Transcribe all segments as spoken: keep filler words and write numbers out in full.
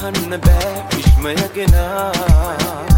අහන්න බෑ විශ්මය ගෙනා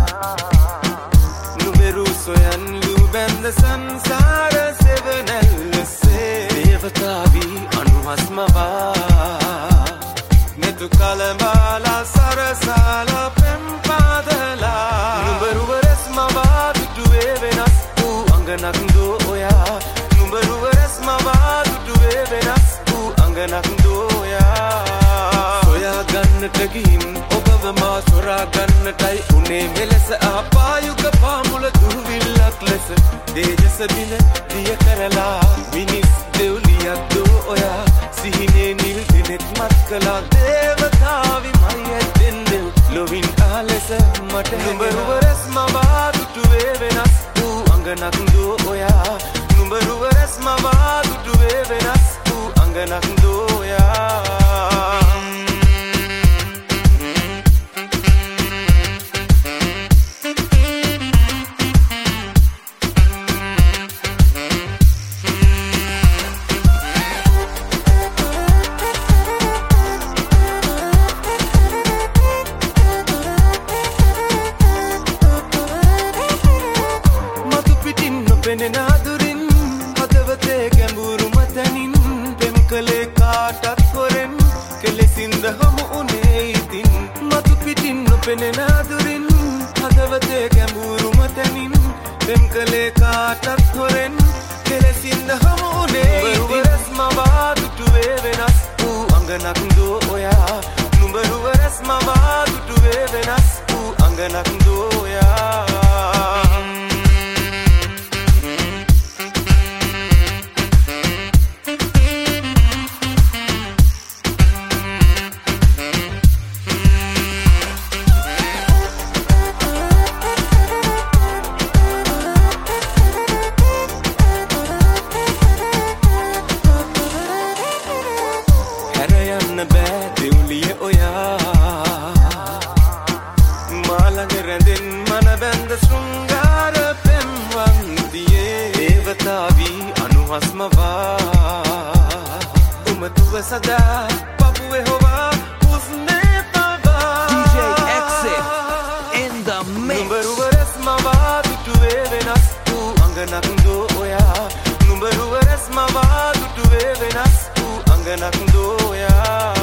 නුඹරු සොයන්ලු බැඳ සංසාර සෙවණැල්ලසේ දේවතාවි අනුහස්මවා මෙතු කලබාලා සරසාලා පෙම් පාදලා නුඹරුව රස්මවා දුටුවේ වෙනස් වූ අංගනක් දෝ ඔයා නුඹරුව රස්මවා දුටුවේ වෙනස් වූ අංගනක් දෝ ඔයා සොයා ගන්නට ගිහින් ඔබව මා සොරා ගන්නටයි උනේ මෙලෙස ආපායුක පාමුල දුවිල්ලක් ලෙස දේජස බින දිය කරලා මිනිස් දෙව්ලියක් දෝ ඔයා සිහිනේ නිල් දිනෙත් මත් කළා දේවතාවි මරිය දෙන්නෙව් ලොවින් ආලෙස මට නුඹරුව රස්මවා දුටුවේ වෙනස් වූ අංගනක් දෝ ඔයා නුඹරුව රස්මවා දුටුවේ වෙනස් වූ අංගනක් දෝ ඔයා පෙනෙන අදුරින් හදවතේ ගැඹුරු මතනින් පෙම් කලේ කාටත් හොරෙන් කෙලෙසින්ද හමු උනේ ඉතින් මතු පිටින් නොපෙනෙන අදුරින් හදවතේ ගැඹුරු මතනින් පෙම් කලේ කාටත් හොරෙන් කෙලෙසින්ද හමු උනේ ඉතින් රස්මවා දුටුවේ වෙනස් වූ අංගනක් දෝ ඔයා නුඹරුව රස්මවා දුටුවේ වෙනස් වූ අංගනක් දෝ ඔයා බෑ දෙව්ලිය ඔයා මාළඟ රැඳෙන් මන බැඳ ශෘංගාර පෙම්වන්දියේ දේවතාවි අනුහස්මවා උමතුව සදා පපුවේ හොවා හුස්නේ පවා D J Exit in the mix නුඹරුව රස්මවා දුටුවේ වෙනස් වූ අංගනක් දෝ ඔයා නුඹරුව රස්මවා දුටුවේ වෙනස් වූ අංගනක් දෝ ඔයා